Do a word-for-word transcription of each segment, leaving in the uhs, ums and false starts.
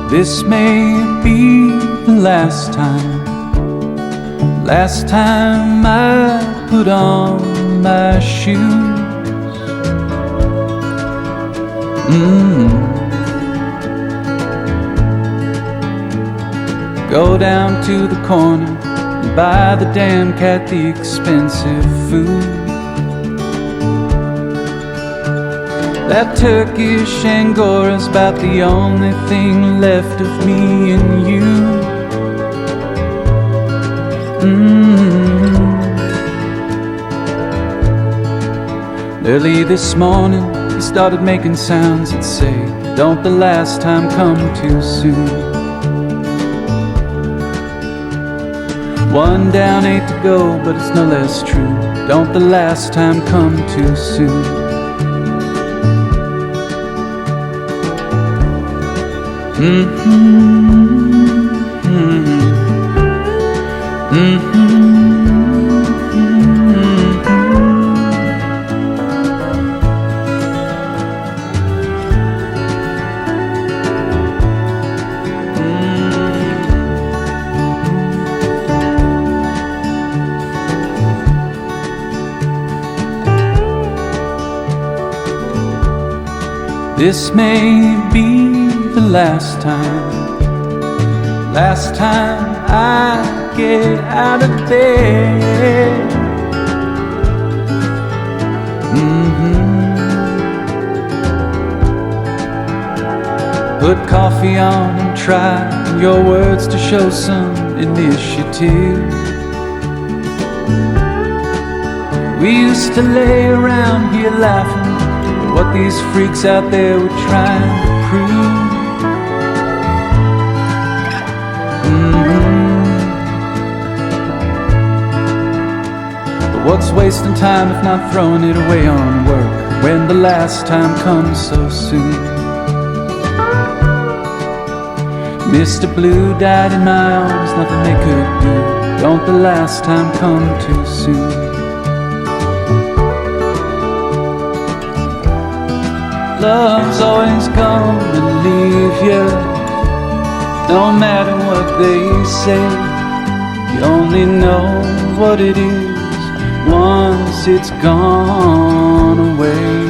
This may be the last time, last time I put on my shoes. Mm. Go down to the corner and buy the damn cat the expensive food. That Turkish Angora's about the only thing left of me and you. Mm. Early this morning he started making sounds that say, don't the last time come too soon. One down, eight to go, but it's no less true. Don't the last time come too soon. Mm-hmm. Mm-hmm. Mm-hmm. This may be the last time, last time I get out of bed. Mm-hmm. Put coffee on and try your words to show some initiative. We used to lay around here laughing at what these freaks out there were trying to prove. What's wasting time if not throwing it away on work when the last time comes so soon? Mister Blue died in my arms, nothing they could do. Don't the last time come too soon? Love's always gonna leave you, no matter what they say. You only know what it is once it's gone away.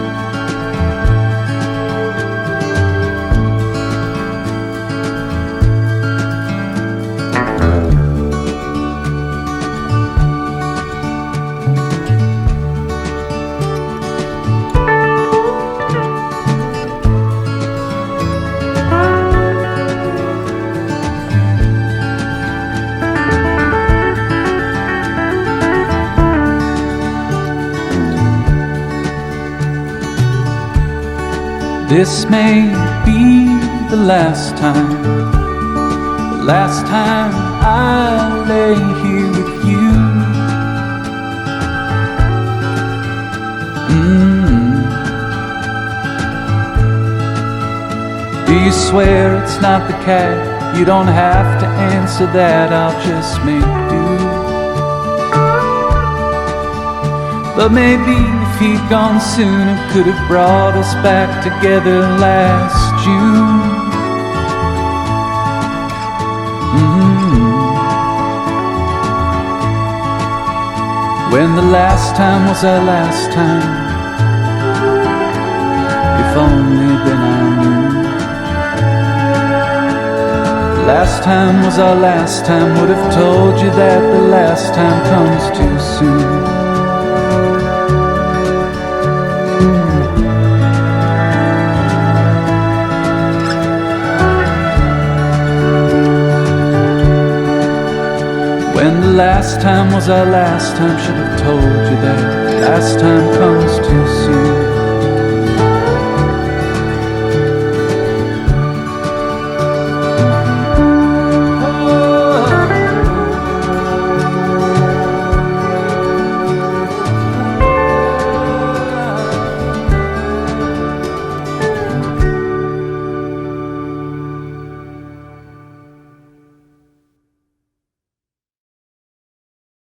This may be the last time, the last time I lay here with you. Mm. Do you swear it's not the cat? You don't have to answer that, I'll just make do. But maybe if he'd gone sooner, could have brought us back together last June. Mm-hmm. When the last time was our last time, if only then I knew. The last time was our last time, would have told you that the last time comes too soon. When the last time was our last time, should have told you that last time comes too soon.